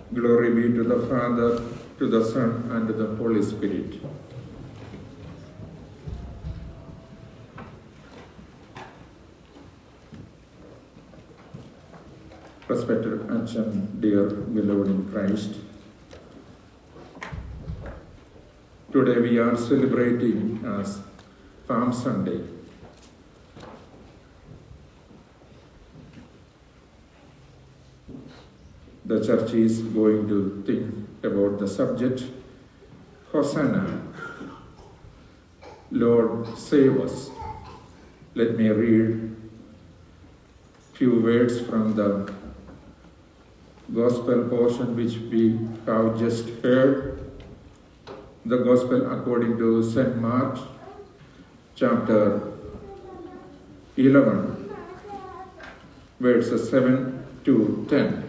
Glory be to the Father, to the Son, and to the Holy Spirit. Respected Achan, dear beloved in Christ, today we are celebrating as Palm Sunday. The church is going to think about the subject, Hosanna, Lord save us. Let me read few words from the Gospel portion which we have just heard. The Gospel according to St. Mark, chapter 11, verses 7 to 10.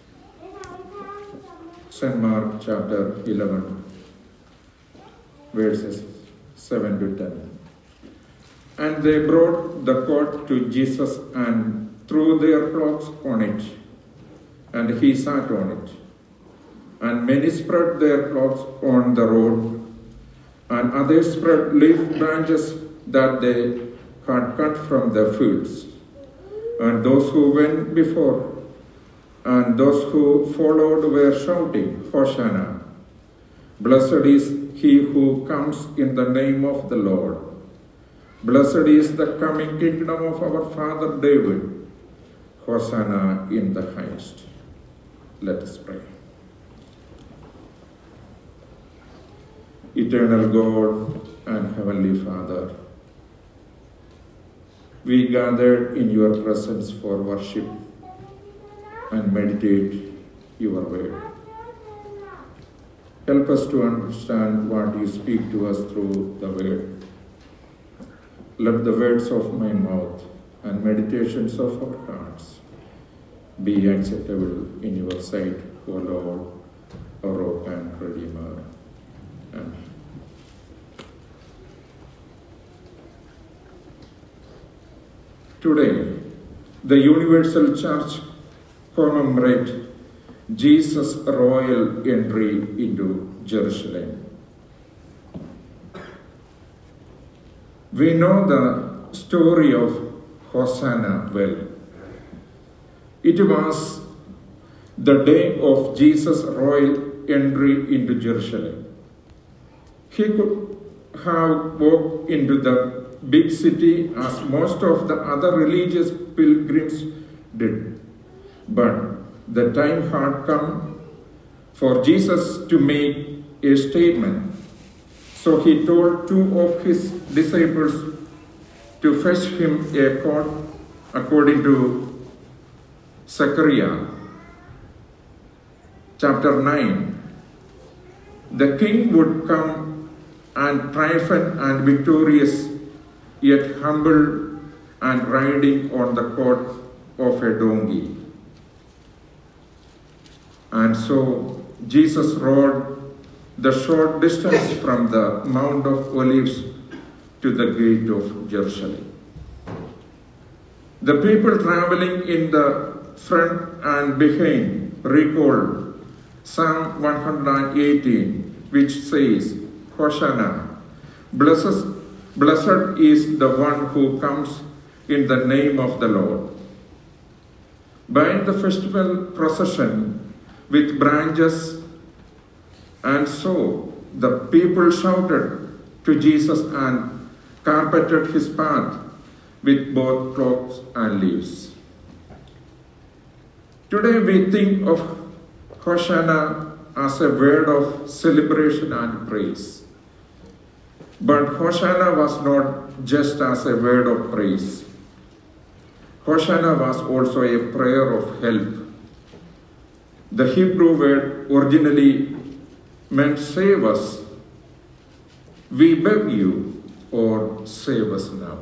St. Mark, chapter 11, verses 7 to 10. And they brought the colt to Jesus and threw their cloaks on it, and he sat on it. And many spread their cloaks on the road, and others spread leaf branches that they had cut from the fields. And those who went before and those who followed were shouting, Hosanna! Blessed is he who comes in the name of the Lord. Blessed is the coming kingdom of our father David. Hosanna in the highest. Let us pray. Eternal God and Heavenly Father, we gather in your presence for worship and meditate your word. Help us to understand what you speak to us through the word. Let the words of my mouth and meditations of our hearts be acceptable in your sight, O Lord, our rock and Redeemer. Amen. Today, the Universal Church commemorates Jesus' royal entry into Jerusalem. We know the story of Hosanna well. It was the day of Jesus' royal entry into Jerusalem. He could have walked into the big city as most of the other religious pilgrims did. But the time had come for Jesus to make a statement. So he told two of his disciples to fetch him a colt according to Zechariah chapter 9. The king would come and triumphant and victorious, yet humble and riding on the colt of a donkey. And so Jesus rode the short distance from the Mount of Olives to the gate of Jerusalem. The people traveling in the front and behind recalled Psalm 118, which says, Hosanna, blessed is the one who comes in the name of the Lord. By the festival procession with branches, and so the people shouted to Jesus and carpeted his path with both cloaks and leaves. Today we think of Hosanna as a word of celebration and praise. But Hosanna was not just as a word of praise. Hosanna was also a prayer of help. The Hebrew word originally meant save us. We beg you, or save us now.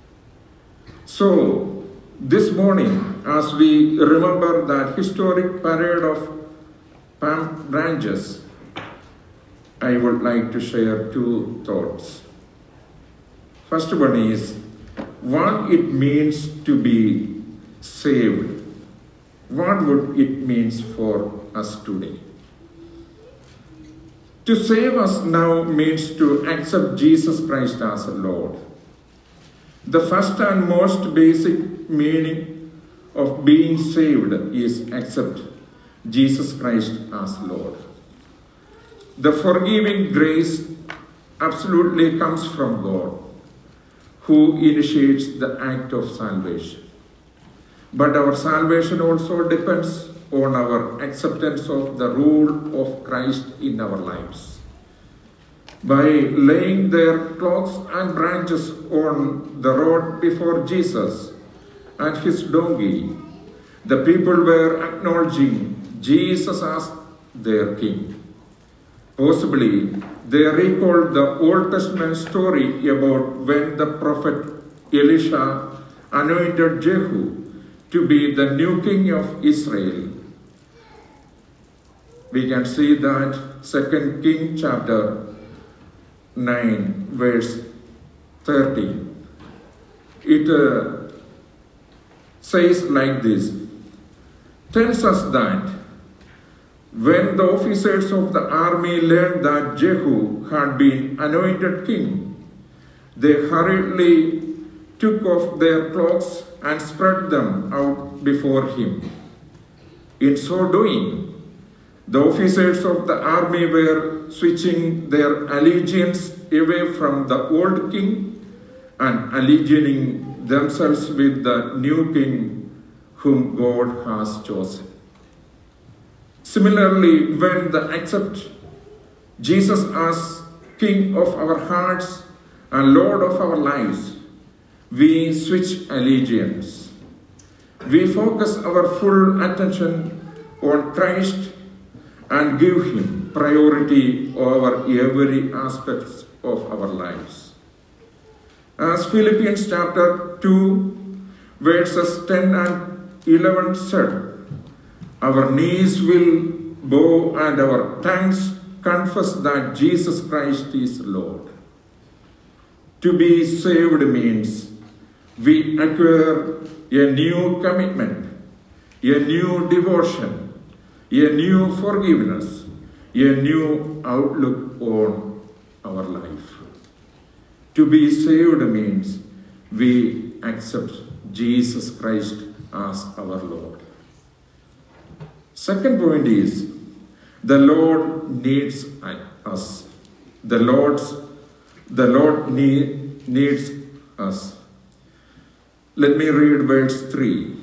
So, this morning, as we remember that historic parade of palm branches, I would like to share two thoughts. First one is what it means to be saved. what would it mean for us today? To save us now means to accept Jesus Christ as Lord. The first and most basic meaning of being saved is accept Jesus Christ as Lord. The forgiving grace absolutely comes from God, who initiates the act of salvation. But our salvation also depends on our acceptance of the rule of Christ in our lives. By laying their cloaks and branches on the road before Jesus and his donkey, the people were acknowledging Jesus as their king. Possibly, they recalled the Old Testament story about when the prophet Elisha anointed Jehu to be the new king of Israel. We can see that 2 Kings chapter 9 verse 30. It says like this, tells us that when the officers of the army learned that Jehu had been anointed king, they hurriedly took off their cloaks and spread them out before him. In so doing, the officers of the army were switching their allegiance away from the old king and aligning themselves with the new king whom God has chosen. Similarly, when we accept Jesus as King of our hearts and Lord of our lives, we switch allegiance. We focus our full attention on Christ and give him priority over every aspect of our lives. As Philippians chapter 2 verses 10 and 11 said, our knees will bow and our tongues confess that Jesus Christ is Lord. To be saved means we acquire a new commitment, a new devotion, a new forgiveness, a new outlook on our life. To be saved means we accept Jesus Christ as our Lord. Second point is, the Lord needs us. The Lord needs us. Let me read verse 3.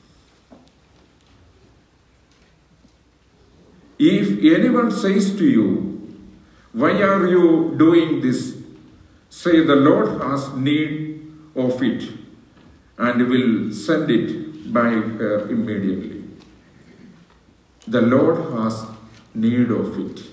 If anyone says to you, why are you doing this? Say the Lord has need of it and will send it by her immediately. The Lord has need of it.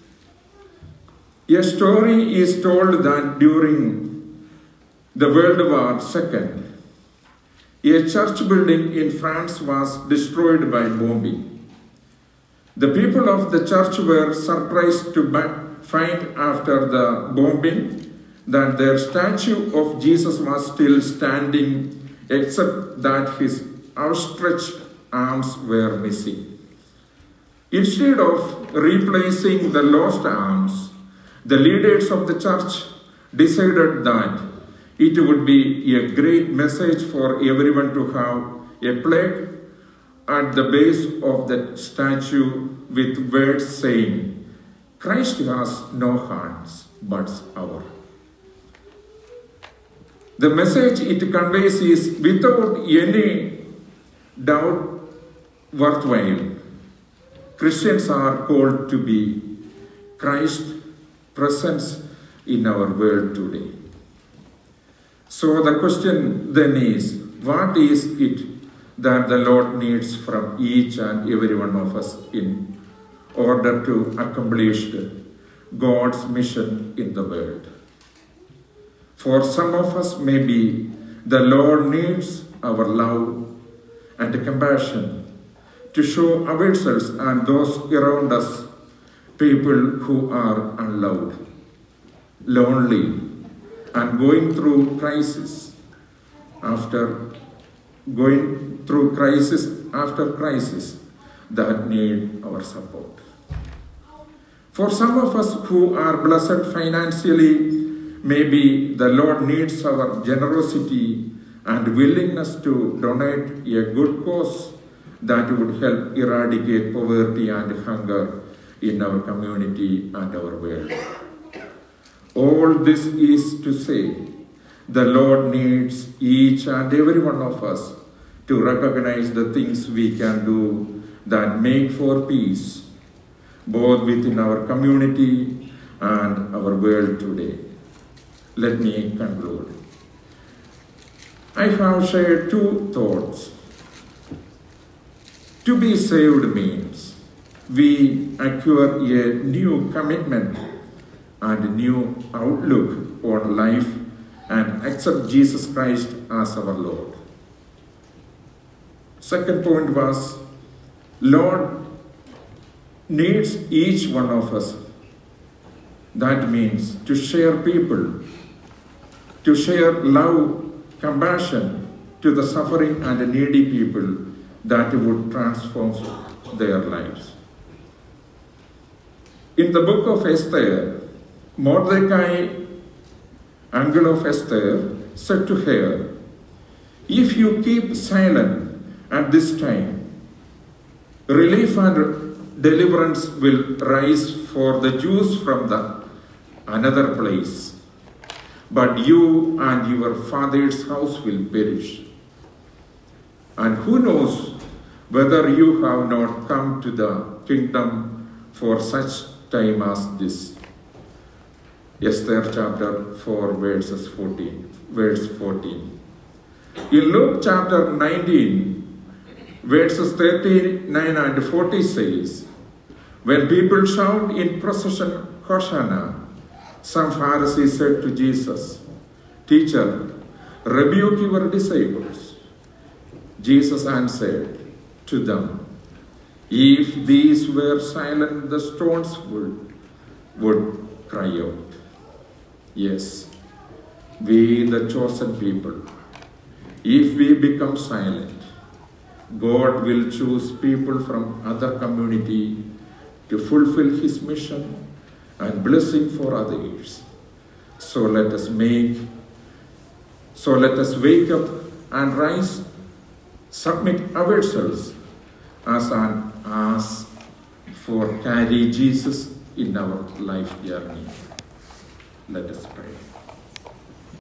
A story is told that during the World War II, a church building in France was destroyed by bombing. The people of the church were surprised to find after the bombing that their statue of Jesus was still standing, except that his outstretched arms were missing. Instead of replacing the lost arms, the leaders of the church decided that it would be a great message for everyone to have a plaque at the base of the statue with words saying, Christ has no hands but ours. The message it conveys is without any doubt worthwhile. Christians are called to be Christ's presence in our world today. So the question then is, what is it that the Lord needs from each and every one of us in order to accomplish God's mission in the world? For some of us, maybe the Lord needs our love and compassion to show ourselves and those around us, people who are unloved, lonely, and going through crisis. After going through crisis after crisis that need our support. For some of us who are blessed financially, maybe the Lord needs our generosity and willingness to donate a good cause that would help eradicate poverty and hunger in our community and our world. All this is to say, the Lord needs each and every one of us to recognize the things we can do that make for peace, both within our community and our world today. Let me conclude. I have shared two thoughts. To be saved means we acquire a new commitment and a new outlook on life and accept Jesus Christ as our Lord. Second point was, Lord needs each one of us. That means to share people, to share love, compassion to the suffering and needy people that would transform their lives. In the book of Esther, Mordecai, uncle of Esther, said to her, "If you keep silent at this time, relief and deliverance will rise for the Jews from another place, but you and your father's house will perish. And who knows whether you have not come to the kingdom for such time as this." Esther chapter 4, verse 14. In Luke chapter 19, verses 39 and 40 says, "When people shout in procession, Hosanna, some Pharisees said to Jesus, 'Teacher, rebuke your disciples.' Jesus answered to them, 'If these were silent, the stones would cry out.'" Yes, we the chosen people, if we become silent, God will choose people from other community to fulfill His mission and blessing for others. So let us wake up and rise, submit ourselves as for carry Jesus in our life journey. Let us pray.